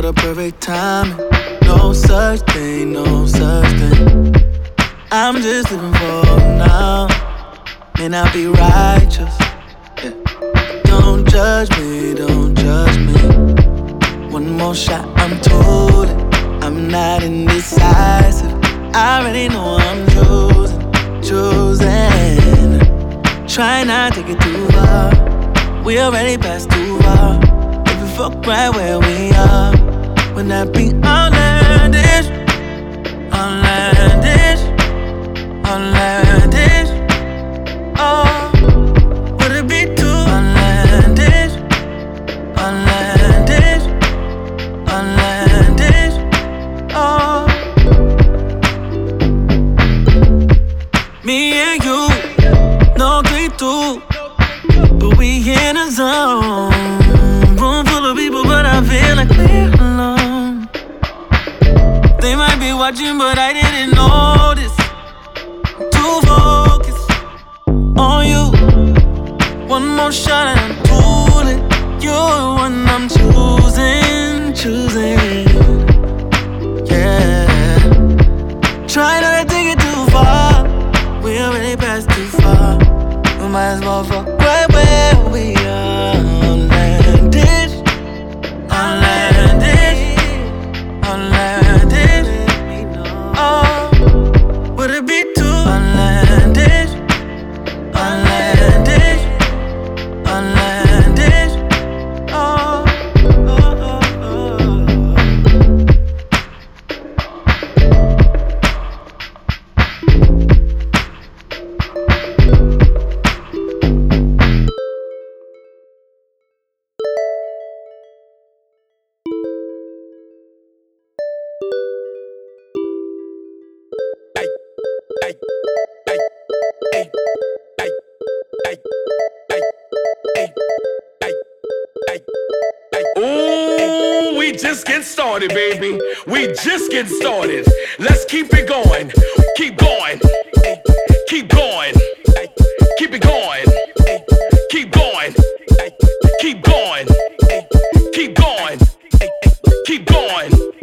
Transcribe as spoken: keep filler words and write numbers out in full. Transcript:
the perfect timing. No such thing, no such thing. I'm just living for now. May not be righteous, yeah. Don't judge me, don't judge me. One more shot, I'm told it. I'm not indecisive. I already know I'm choosing, choosing. Try not to get too far. We already passed too far. If we fuck right where we are, would that be outlandish? Outlandish, outlandish. Oh, would it be too outlandish? Outlandish, outlandish. Oh, me and you, no three two, but we in a zone. Room full of people, but I feel like we're alone. They might be watching, but I didn't notice. Too focused on you. One more shot and I'm tooling. You're the one I'm choosing, choosing. Yeah. Try not to take it too far. We already passed too far. We might as well fuck right where we are. Outlandish, outlandish, outlandish. Oh, would it be too outlandish? Outlandish, outlandish. Oh, oh, oh, oh. Ooh, we just get started, baby. We just get started. Let's keep it going. Keep going. Keep going. Keep it going. Keep going. Keep going. Keep going. Keep going.